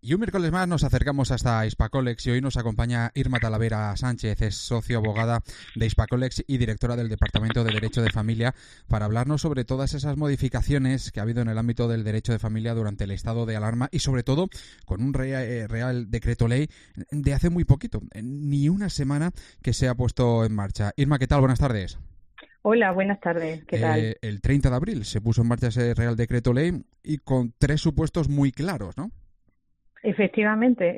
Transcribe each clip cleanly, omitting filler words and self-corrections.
Y un miércoles más nos acercamos hasta Hispacolex y hoy nos acompaña Irma Talavera Sánchez, es socio abogada de Hispacolex y directora del Departamento de Derecho de Familia, para hablarnos sobre todas esas modificaciones que ha habido en el ámbito del derecho de familia durante el estado de alarma y sobre todo con un Real Decreto Ley de hace muy poquito, ni una semana que se ha puesto en marcha. Irma, ¿qué tal? Buenas tardes. Hola, buenas tardes. ¿Qué tal? El 30 de abril se puso en marcha ese Real Decreto Ley y con 3 supuestos muy claros, ¿no? Efectivamente.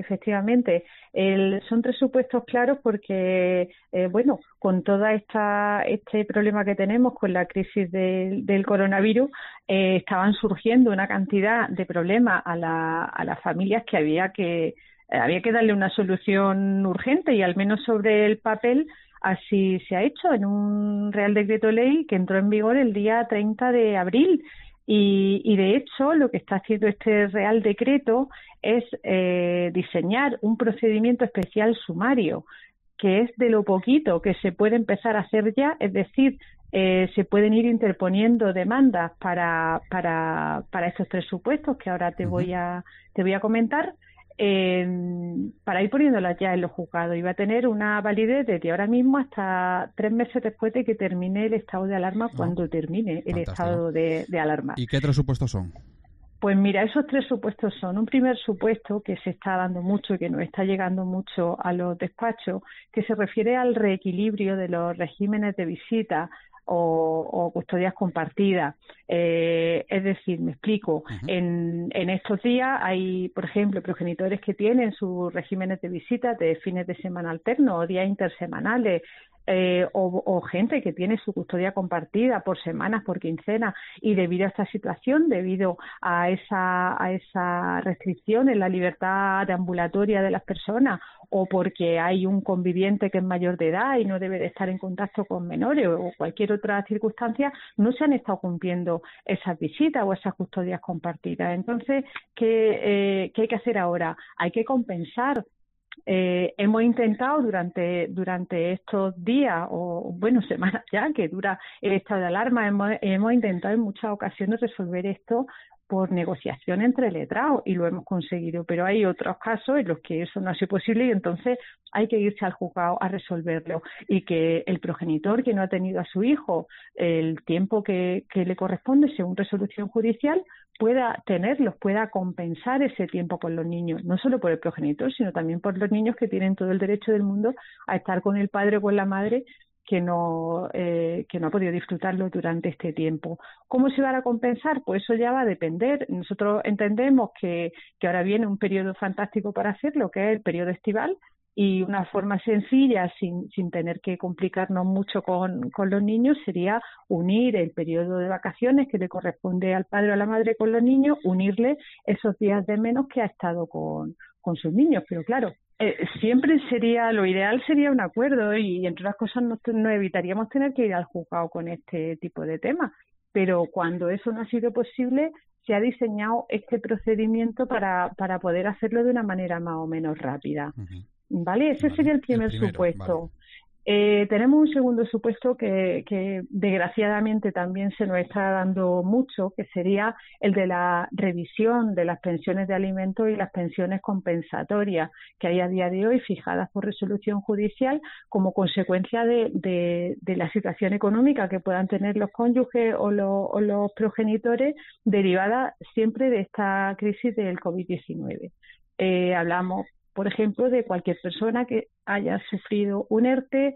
Son 3 supuestos claros porque, con toda este problema que tenemos con la crisis del coronavirus, estaban surgiendo una cantidad de problemas a las familias que había que darle una solución urgente y al menos sobre el papel así se ha hecho en un Real Decreto Ley que entró en vigor el día 30 de abril. Y de hecho lo que está haciendo este Real Decreto es diseñar un procedimiento especial sumario, que es de lo poquito que se puede empezar a hacer ya, es decir, se pueden ir interponiendo demandas para estos 3 supuestos que ahora te voy a comentar, para ir poniéndolas ya en los juzgados, y va a tener una validez desde ahora mismo hasta 3 meses después de que termine el estado de alarma, cuando termine el estado de alarma. ¿Y qué 3 supuestos son? Pues mira, esos 3 supuestos son: un primer supuesto que se está dando mucho y que nos está llegando mucho a los despachos, que se refiere al reequilibrio de los regímenes de visita o custodias compartidas. Es decir, me explico, en estos días hay, por ejemplo, progenitores que tienen sus regímenes de visita de fines de semana alternos o días intersemanales, o gente que tiene su custodia compartida por semanas, por quincenas, y debido a esta situación, debido a esa restricción en la libertad ambulatoria de las personas, o porque hay un conviviente que es mayor de edad y no debe de estar en contacto con menores, o cualquier otra circunstancia, no se han estado cumpliendo esas visitas o esas custodias compartidas. Entonces, ¿qué hay que hacer ahora? Hay que compensar. Hemos intentado durante estos días o semanas ya que dura el estado de alarma, hemos intentado en muchas ocasiones resolver esto por negociación entre letrados y lo hemos conseguido, pero hay otros casos en los que eso no ha sido posible y entonces hay que irse al juzgado a resolverlo, y que el progenitor que no ha tenido a su hijo el tiempo que le corresponde según resolución judicial pueda compensar ese tiempo por los niños, no solo por el progenitor, sino también por los niños, que tienen todo el derecho del mundo a estar con el padre o con la madre que no ha podido disfrutarlo durante este tiempo. ¿Cómo se va a compensar? Pues eso ya va a depender. Nosotros entendemos que ahora viene un periodo fantástico para hacerlo, que es el periodo estival, y una forma sencilla, sin tener que complicarnos mucho con los niños, sería unir el periodo de vacaciones que le corresponde al padre o a la madre con los niños, unirle esos días de menos que ha estado con sus niños. Pero claro, siempre lo ideal sería un acuerdo, y entre otras cosas nos evitaríamos tener que ir al juzgado con este tipo de temas. Pero cuando eso no ha sido posible, se ha diseñado este procedimiento para poder hacerlo de una manera más o menos rápida. ¿Vale? Ese sería el primer supuesto. Vale. Tenemos un segundo supuesto que desgraciadamente también se nos está dando mucho, que sería el de la revisión de las pensiones de alimentos y las pensiones compensatorias que hay a día de hoy fijadas por resolución judicial como consecuencia de la situación económica que puedan tener los cónyuges o los progenitores, derivada siempre de esta crisis del COVID-19. Hablamos, por ejemplo, de cualquier persona que haya sufrido un ERTE,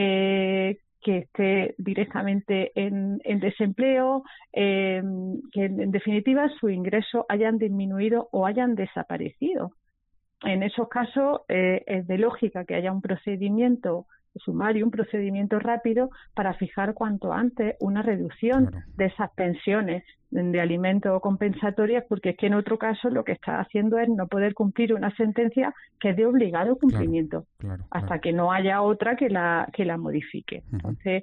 que esté directamente en desempleo, que en definitiva sus ingresos hayan disminuido o hayan desaparecido. En esos casos es de lógica que haya un procedimiento sumario, un procedimiento rápido para fijar cuanto antes una reducción de esas pensiones de alimentos compensatorias, porque es que en otro caso lo que está haciendo es no poder cumplir una sentencia que es de obligado cumplimiento, hasta que no haya otra que la modifique. Entonces,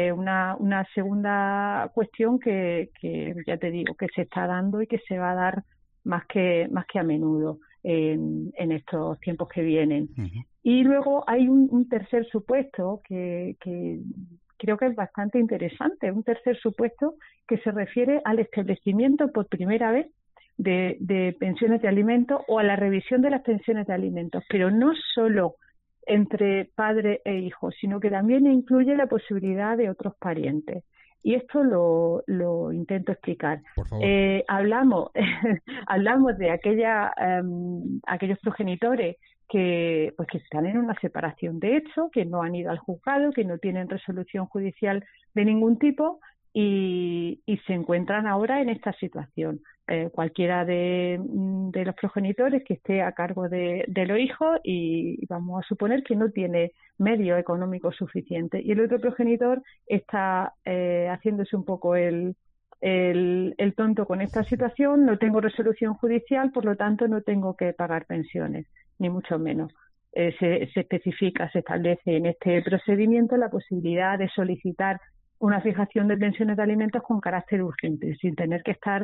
una segunda cuestión que ya te digo que se está dando y que se va a dar más que a menudo en estos tiempos que vienen. Y luego hay un tercer supuesto que creo que es bastante interesante, un tercer supuesto que se refiere al establecimiento por primera vez de pensiones de alimentos o a la revisión de las pensiones de alimentos, pero no solo entre padre e hijo, sino que también incluye la posibilidad de otros parientes. Y esto lo intento explicar. Por favor. Hablamos de aquellos progenitores que están en una separación de hecho, que no han ido al juzgado, que no tienen resolución judicial de ningún tipo y se encuentran ahora en esta situación. Cualquiera de los progenitores que esté a cargo de los hijos y vamos a suponer que no tiene medio económico suficiente y el otro progenitor está haciéndose un poco el tonto con esta situación, no tengo resolución judicial, por lo tanto no tengo que pagar pensiones, ni mucho menos. Se especifica, se establece en este procedimiento la posibilidad de solicitar una fijación de pensiones de alimentos con carácter urgente, sin tener que estar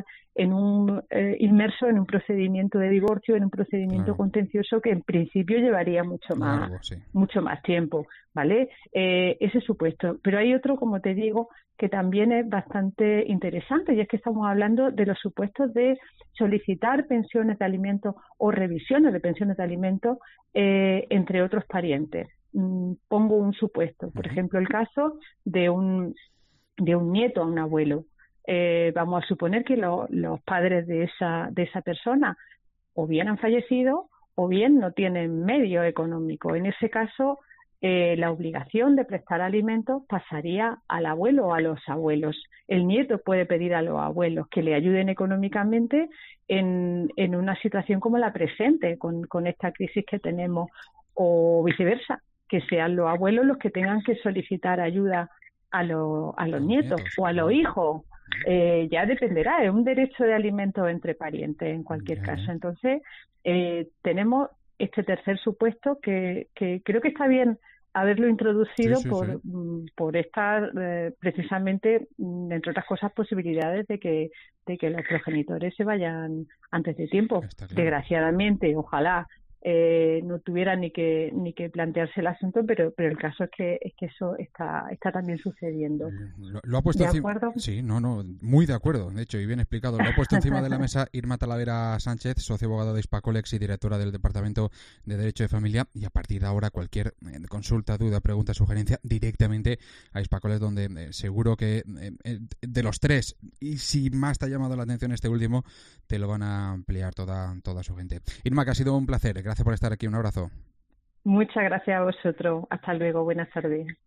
inmerso en un procedimiento de divorcio, en un procedimiento contencioso que en principio llevaría mucho más tiempo, ¿vale? Ese supuesto. Pero hay otro, como te digo, que también es bastante interesante y es que estamos hablando de los supuestos de solicitar pensiones de alimentos o revisiones de pensiones de alimentos entre otros parientes. Pongo un supuesto, por ejemplo, el caso de un nieto a un abuelo. Vamos a suponer que los padres de esa persona o bien han fallecido o bien no tienen medio económico. En ese caso, la obligación de prestar alimentos pasaría al abuelo o a los abuelos. El nieto puede pedir a los abuelos que le ayuden económicamente en una situación como la presente, con esta crisis que tenemos, o viceversa, que sean los abuelos los que tengan que solicitar ayuda a los nietos o a los hijos. Ya dependerá, es un derecho de alimentos entre parientes en cualquier caso. Entonces, tenemos este tercer supuesto que creo que está bien haberlo introducido por estas, precisamente, entre otras cosas, posibilidades de que los progenitores se vayan antes de tiempo. Claro. Desgraciadamente, ojalá no tuviera ni que plantearse el asunto, pero el caso es que eso está también sucediendo. Lo ha puesto ¿De acuerdo? Sí, muy de acuerdo, de hecho, y bien explicado. Lo ha puesto encima de la mesa Irma Talavera Sánchez, socio abogado de Hispacolex y directora del Departamento de Derecho de Familia, y a partir de ahora cualquier consulta, duda, pregunta, sugerencia, directamente a Hispacolex, donde seguro que de los tres, y si más te ha llamado la atención este último, te lo van a ampliar toda su gente. Irma, que ha sido un placer. Gracias por estar aquí. Un abrazo. Muchas gracias a vosotros. Hasta luego. Buenas tardes.